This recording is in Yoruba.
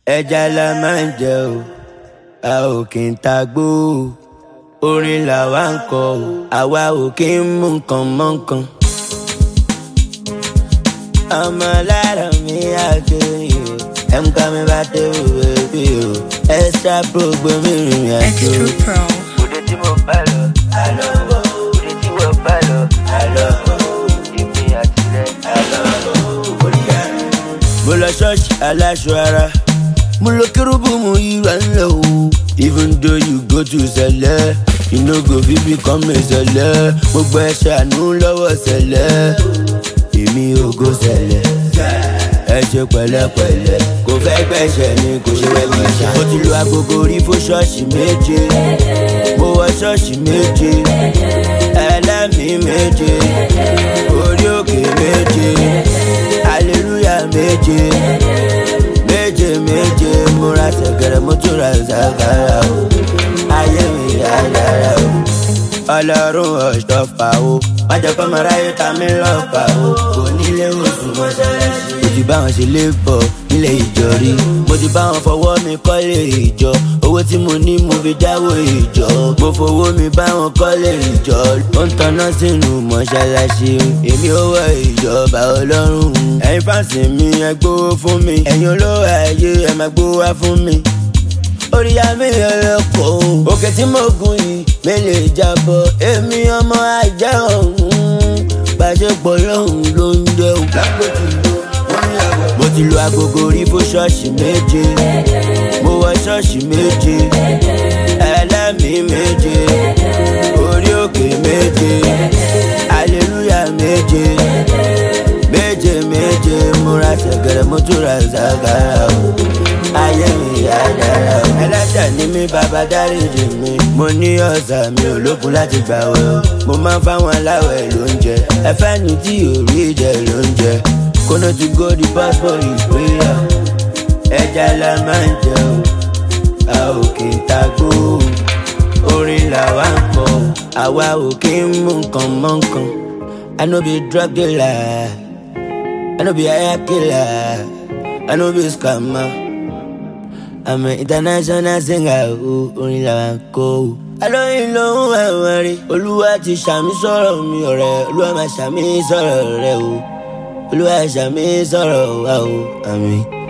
ẹja la máa ń jẹ o a ò kì í tagbó o orin làwa ń kọ o àwa ò kì í mú nǹkan mọ́ nǹkan. ọmọ lára mi àgbẹ̀yìn o ẹ̀mú mi bá dé òwe bí o extra pro gbẹ̀mí rìn àjò. Extra pro. òde tí mo bá lọ àlọ́ bò òde tí mo bá lọ àlọ́ bò èmi àtìlẹ́ àlọ́ bò oríyá. mo lọ ṣọ́ọ̀ṣì aláṣọ ara mo lọ kérúbù mo yíra ńlẹ̀ o. even though you go to sẹ̀lẹ̀ you no go fit become a sẹ̀lẹ̀ mo gbọ́ ẹ ṣàánú lọ́wọ́ sẹ̀lẹ̀ èmi ò go sẹ̀lẹ̀ ẹ ṣe pẹ̀lẹ́pẹ̀lẹ́ kò fẹ́ gbẹ̀ṣẹ̀ ni kò ṣe wẹ́ bí ṣá. mo ti lu agogo rí fún ṣọ́ọ̀ṣì méje mo wọ ṣọ́ọ̀ṣì méje ẹlẹ́mìí méje orí òkè méje hallelujah méje méje méje mo ra ṣẹ̀kẹ̀rẹ̀ mo tún ra ṣàkàrà o ayé mi dáadáa o ọlọ́run ọ̀ṣọ́fà o má jẹ́ kọ́ mọ́ra yóò ta mí lọ́fà o kò nílé oṣù mọ́ṣáláṣí. mo ti bá wọn ṣe lébọ̀ nílé ìjọ rí mo ti bá wọn fọwọ́ mi kọ́lé ìjọ owó tí mo ní mo fi dáwó ìjọ mo fowó mi bá wọn kọ́lé ìjọ ó ń tanná sínú mọ́ṣáláṣí èmi ò wọ ìjọba ọlọ́run. ẹ̀yin fáǹsì mi ẹ gbówó fún mi ẹ̀yin olówó ayé ẹ máa gbówó wá fún mi orí àmì ẹlẹ́kọ̀ọ́ òkè tí mo gùn yìí mi lè jábọ̀ èmi ọmọ ajá ọ̀hún gbàṣẹ́pọ̀ lọ́hùn ló ń jẹ́ òun. mo ti lu agogo rí fún ṣọ́ọ̀ṣì méje mo wọ ṣọ́ọ̀ṣì méje ẹlẹ́mìí méje orí òkè méje hallelujah méje méje méje mo ra ṣẹ̀kẹ̀rẹ̀ mo tún ra ṣàkàrà o ayé mi dáadáa o. ẹlẹ́ṣẹ̀ ni mí bàbá dáríjì mi mo ní ọ̀sà mi ò lókun láti gbààwẹ̀ o mo máa ń fáwọn aláwẹ̀ lóúnjẹ ẹ̀fẹ́ ni tí ò rí jẹ lóúnjẹ kóná ti go the passport ìgbéyà ẹja la máa ń jẹ o a ò kì í tagbó orin làwa ń kọ àwa ò kì í mú nǹkan mọ́ nǹkan. I no be drug dealer I no be hire killer I no be scammer I'm an international singer orin làwa ń kọ o. alóyin lòun àwọn rí olúwa ti ṣàmì sọ̀rọ̀ mi ọ̀rẹ́ olúwa máa ṣàmì sọ̀rọ̀ rẹ o olúwa ṣàmì sọ̀rọ̀ wa o àmín.